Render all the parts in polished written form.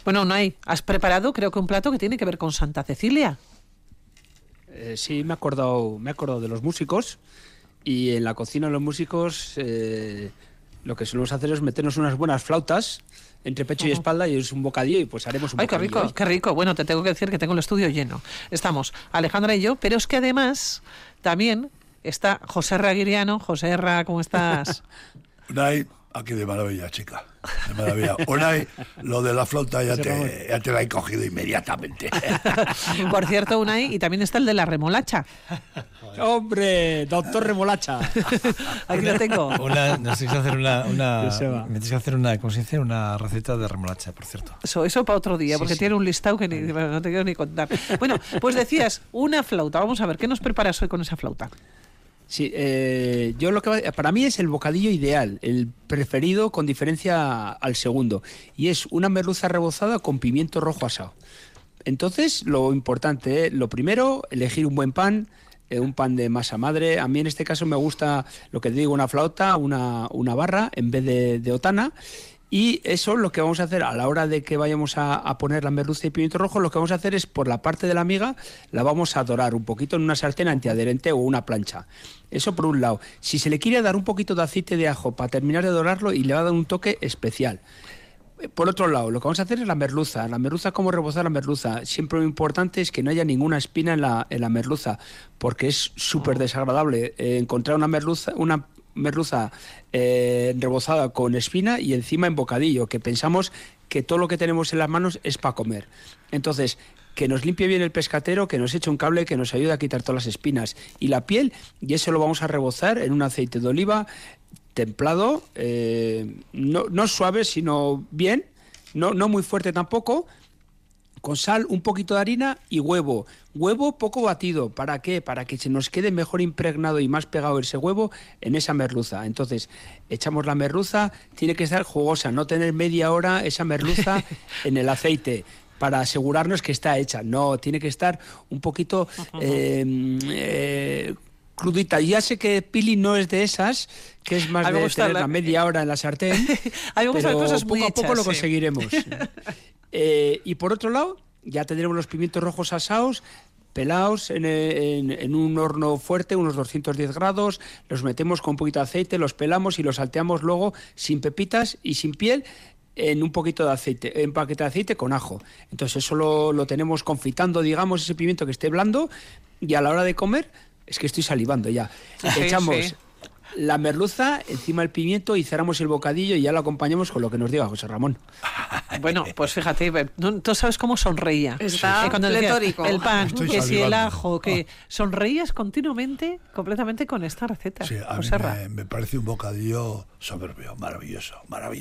Bueno, Unai, has preparado creo que un plato que tiene que ver con Santa Cecilia. Sí, me he acordado de los músicos, y en la cocina de los músicos lo que solemos hacer es meternos unas buenas flautas entre pecho y espalda, y es un bocadillo, y pues haremos un ¡Ay, bocadillo. qué rico, qué rico! Bueno, te tengo que decir que tengo el estudio lleno. Estamos Alejandra y yo, pero es que además también está José Raguiriano. José Ra, ¿cómo estás? Unai, aquí de maravilla, chica. De maravilla. Unai, lo de la flauta ya te la he cogido inmediatamente. Por cierto, Unai, y también está el de la remolacha. ¡Hombre! ¡Doctor Remolacha! Aquí lo tengo. Nos tienes que hacer ¿cómo se dice? Una receta de remolacha, por cierto. Eso para otro día, porque tiene un listado que no te quiero ni contar. Bueno, pues decías, una flauta. Vamos a ver, ¿qué nos preparas hoy con esa flauta? Sí, para mí es el bocadillo ideal, el preferido con diferencia al segundo, y es una merluza rebozada con pimiento rojo asado. Entonces, lo importante, lo primero, elegir un buen pan, un pan de masa madre. A mí en este caso me gusta, lo que te digo, una flauta, una barra en vez de otana. Y eso lo que vamos a hacer a la hora de que vayamos a poner la merluza y pimiento rojo, lo que vamos a hacer es por la parte de la miga la vamos a dorar un poquito en una sartén antiadherente o una plancha. Eso por un lado. Si se le quiere dar un poquito de aceite de ajo para terminar de dorarlo, y le va a dar un toque especial. Por otro lado, lo que vamos a hacer es la merluza. La merluza, ¿cómo rebozar la merluza? Siempre lo importante es que no haya ninguna espina en la merluza, porque es súper desagradable encontrar una merluza rebozada con espina y encima en bocadillo, que pensamos que todo lo que tenemos en las manos es para comer. Entonces, que nos limpie bien el pescatero, que nos eche un cable que nos ayude a quitar todas las espinas y la piel, y eso lo vamos a rebozar en un aceite de oliva templado, no suave, sino bien, no muy fuerte tampoco, con sal, un poquito de harina y huevo poco batido. ¿Para qué? Para que se nos quede mejor impregnado y más pegado ese huevo en esa merluza. Entonces, echamos la merluza, tiene que estar jugosa, no tener media hora esa merluza en el aceite para asegurarnos que está hecha. No, tiene que estar un poquito crudita. Ya sé que Pili no es de esas, que es más de tener la media hora en la sartén, pero cosas poco a poco lo conseguiremos. Y por otro lado, ya tendremos los pimientos rojos asados, pelados en un horno fuerte, unos 210 grados, los metemos con un poquito de aceite, los pelamos y los salteamos luego sin pepitas y sin piel, en un poquito de aceite, en paquete de aceite con ajo. Entonces eso lo tenemos confitando, digamos, ese pimiento que esté blando, y a la hora de comer, es que estoy salivando ya, echamos la merluza encima del pimiento y cerramos el bocadillo, y ya lo acompañamos con lo que nos diga José Ramón. Bueno, pues fíjate, tú sabes cómo sonreía. Está pletórico. El pan, que si el ajo, que sonreías continuamente, completamente con esta receta. Sí, a mí me parece un bocadillo soberbio, maravilloso.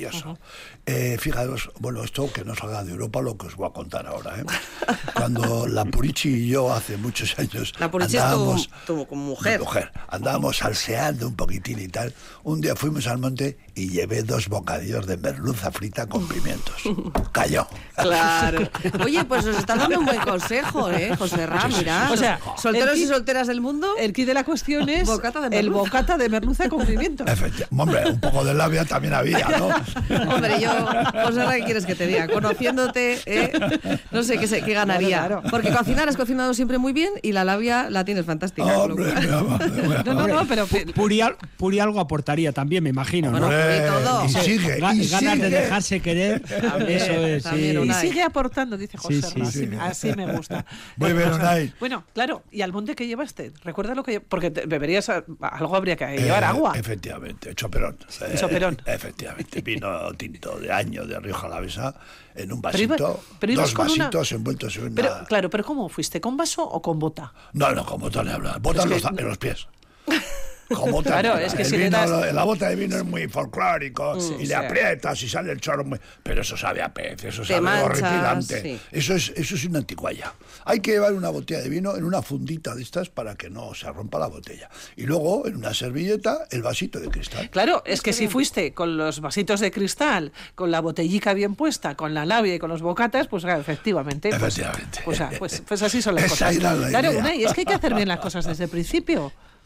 Fijaros, bueno, esto que no salga de Europa, lo que os voy a contar ahora, ¿eh? Cuando la Purici y yo hace muchos años la Purici andábamos, tuvo como mujer, andábamos salseando un poquitín y tal. Un día fuimos al monte y llevé 2 bocadillos de merluza frita con pimientos. Cayó. Claro. Oye, pues nos estás dando un buen consejo, José Ram, mira. O sea, solteros y solteras del mundo. El kit de la cuestión es el bocata de merluza con pimientos. Efectivamente. Hombre, un poco de labia también había, ¿no? Hombre, yo, José Ram, ¿qué quieres que te diga? Conociéndote, no sé qué ganaría. Claro. Porque cocinar has cocinado siempre muy bien y la labia la tienes fantástica. Hombre, no, pero Puri algo aportaría también, me imagino, ¿no? Todo. Y sigue. Ganas de dejarse querer. Eso es, sí. Y sigue aportando, dice José. Sí. Así me gusta. Muy bien, Unai. Bueno, claro, ¿y al monte qué llevaste? Recuerda lo que... Porque beberías... Algo habría que llevar agua. Efectivamente, choperón. Efectivamente, vino tinto de año de Rioja Alavesa en un vasito. Pero 2 vasitos envueltos en una... Claro, pero ¿cómo fuiste? ¿Con vaso o con bota? No, con bota le hablas. Bota en los pies. Como claro, es que si vino, le das... la bota de vino es muy folclórico y le aprietas y sale el chorro pero eso sabe a pez, eso sabe horripilante. Sí. Eso es una anticuaya. Hay que llevar una botella de vino en una fundita de estas para que no se rompa la botella, y luego en una servilleta el vasito de cristal. Claro, es que si fuiste con los vasitos de cristal, con la botellica bien puesta, con la labia y con los bocatas, pues claro, efectivamente. Pues así son las cosas. Claro, Unai, es que hay que hacer bien las cosas desde el principio.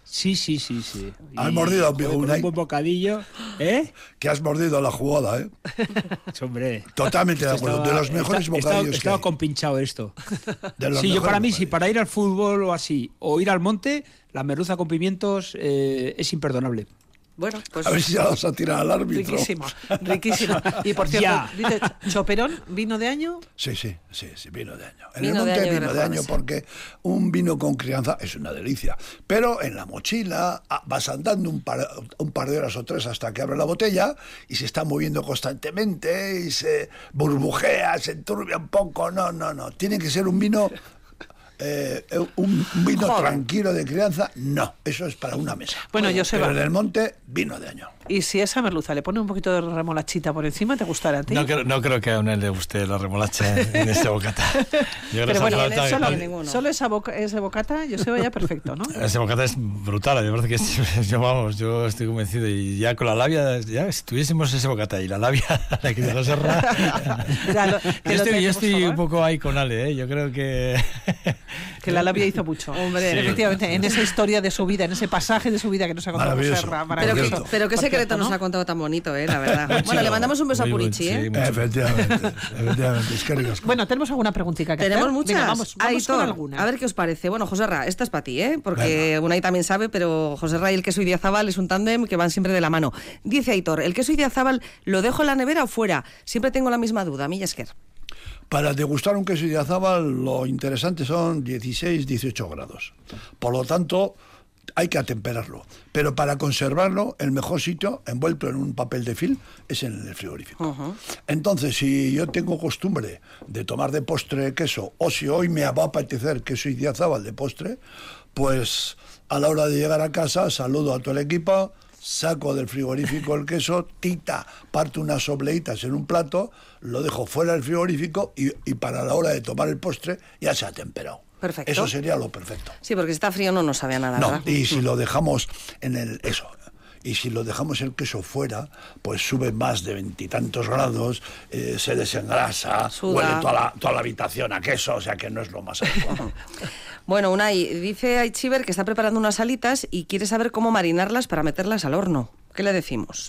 Sí. Has mordido, amigo, un buen bocadillo, ¿eh? Que has mordido la jugada, ¿eh? Hombre. Totalmente de acuerdo. De los mejores bocadillos. Estaba compinchado esto. Sí, yo para mí, sí, para ir al fútbol o así, o ir al monte, la merluza con pimientos es imperdonable. Bueno, pues... A ver si ya vas a tirar al árbitro. Riquísimo. Y por cierto, dice Choperón, ¿vino de año? Sí, vino de año. En el monte vino de año porque un vino con crianza es una delicia. Pero en la mochila vas andando un par de horas o 3 hasta que abre la botella y se está moviendo constantemente y se burbujea, se enturbia un poco. No. Tiene que ser un vino... un vino tranquilo de crianza, no, eso es para una mesa. Bueno, Joseba, pero en el monte, vino de año. Y si esa merluza le pone un poquito de remolachita por encima, ¿te gustará a ti? No creo que a él le guste la remolacha en ese bocata. Pero bueno, solo ese bocata, Joseba, ya perfecto, ¿no? Ese bocata es brutal, me parece que yo estoy convencido. Y ya con la labia, si tuviésemos ese bocata y la labia, la que dejó Serra... yo estoy un poco ahí con Ale, yo creo que la labia hizo mucho. Hombre, sí. Efectivamente, en esa historia de su vida, en ese pasaje de su vida que nos ha contado Serra. Pero qué secreto nos ha contado tan bonito, la verdad. Bueno, le mandamos un beso a Purichi, ¿eh? Efectivamente. Es que bueno, ¿tenemos alguna preguntita que hacer? Tenemos muchas. Venga, vamos con alguna. A ver qué os parece. Bueno, Joserra, esta es para ti, ¿eh? Porque Unai también sabe, pero Joserra y el queso Idiazábal es un tándem que van siempre de la mano. Dice Aitor, ¿el queso Idiazábal lo dejo en la nevera o fuera? Siempre tengo la misma duda, Millasker. Para degustar un queso Idiazábal, lo interesante son 16-18 grados. Por lo tanto, hay que atemperarlo. Pero para conservarlo, el mejor sitio, envuelto en un papel de film, es en el frigorífico. Entonces, si yo tengo costumbre de tomar de postre queso, o si hoy me va a apetecer queso Idiazábal de postre, pues a la hora de llegar a casa, saludo a todo el equipo, saco del frigorífico el queso, parto unas obleitas en un plato, lo dejo fuera del frigorífico y para la hora de tomar el postre ya se ha temperado. Perfecto. Eso sería lo perfecto. Sí, porque si está frío no nos sabe a nada. No, ¿verdad? y si lo dejamos y si lo dejamos el queso fuera, pues sube más de 20 y tantos grados, se desengrasa, huele toda la habitación a queso, o sea que no es lo más adecuado. Bueno, Unai, dice Aichiver que está preparando unas alitas y quiere saber cómo marinarlas para meterlas al horno. ¿Qué le decimos?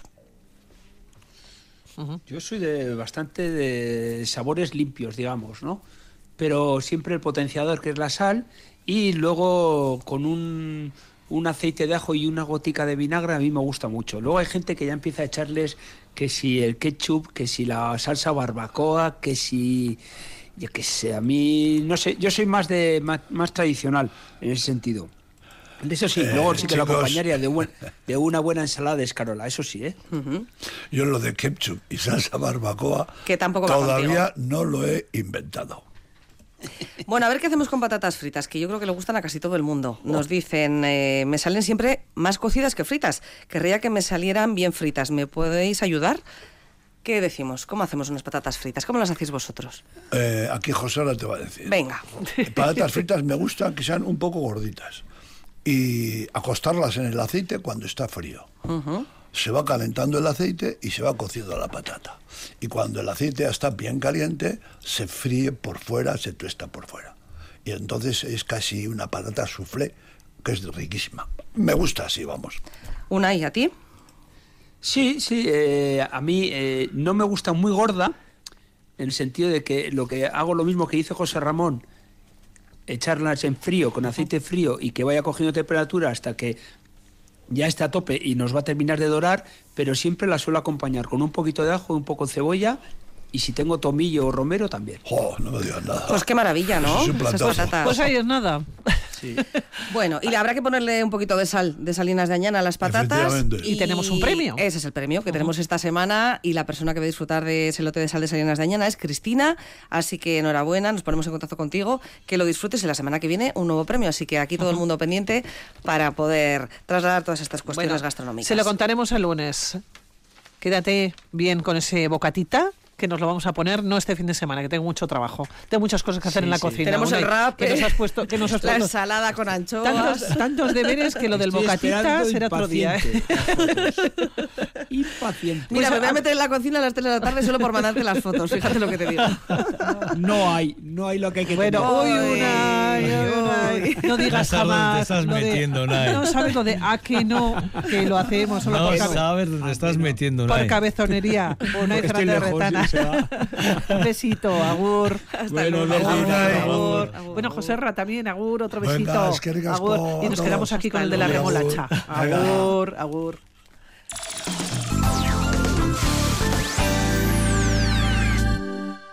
Yo soy bastante de sabores limpios, digamos, ¿no? Pero siempre el potenciador, que es la sal, y luego con un aceite de ajo y una gotica de vinagre, a mí me gusta mucho. Luego hay gente que ya empieza a echarles que si el ketchup, que si la salsa barbacoa, que si... Yo qué sé, a mí, no sé, yo soy más tradicional en ese sentido. Eso sí, luego sí que lo acompañaría de una buena ensalada de escarola, eso sí, ¿eh? Yo lo de ketchup y salsa barbacoa que tampoco todavía no lo he inventado. Bueno, a ver qué hacemos con patatas fritas, que yo creo que le gustan a casi todo el mundo. Nos dicen, me salen siempre más cocidas que fritas. Querría que me salieran bien fritas. ¿Me podéis ayudar? ¿Qué decimos? ¿Cómo hacemos unas patatas fritas? ¿Cómo las hacéis vosotros? Aquí José ahora te va a decir. Venga. Patatas fritas me gustan que sean un poco gorditas. Y acostarlas en el aceite cuando está frío. Se va calentando el aceite y se va cociendo la patata. Y cuando el aceite ya está bien caliente, se fríe por fuera, se tuesta por fuera. Y entonces es casi una patata soufflé, que es riquísima. Me gusta así, vamos. Unai, ¿a ti? Sí, a mí no me gusta muy gorda, en el sentido de que hago lo mismo que hizo José Ramón, echarlas en frío, con aceite frío, y que vaya cogiendo temperatura hasta que ya está a tope y nos va a terminar de dorar, pero siempre la suelo acompañar con un poquito de ajo y un poco de cebolla, y si tengo tomillo o romero también. No me digas nada. Pues qué maravilla, ¿no? Es un platazo. Pues ahí es nada. Sí. Bueno, y habrá que ponerle un poquito de sal de Salinas de Añana a las patatas. Y tenemos un premio. Ese es el premio que tenemos esta semana, y la persona que va a disfrutar de ese lote de sal de Salinas de Añana es Cristina, así que enhorabuena, nos ponemos en contacto contigo, que lo disfrutes, y la semana que viene un nuevo premio, así que aquí todo el mundo pendiente para poder trasladar todas estas cuestiones gastronómicas. Se lo contaremos el lunes. Quédate bien con ese bocatita, que nos lo vamos a poner, no este fin de semana, que tengo mucho trabajo. Tengo muchas cosas que hacer en la cocina. Tenemos el rap, que nos has puesto, la ensalada con anchoas. Tantos deberes que lo del bocatita será otro día. Impaciente. Mira, me voy a meter en la cocina a las 3 de la tarde solo por mandarte las fotos, fíjate lo que te digo. No hay lo que hay que tener. Bueno, hoy una... no digas jamás. Te estás metiendo, Nay. No sabes lo de que no, que lo hacemos solo no sabes dónde estás metiendo, Nay. Por cabezonería. Nay Fernández de Retana. Un besito, agur. Hasta luego. Agur. Bueno, Joserra también, agur, otro besito. Agur. Y nos quedamos aquí con el de la remolacha. Agur, agur.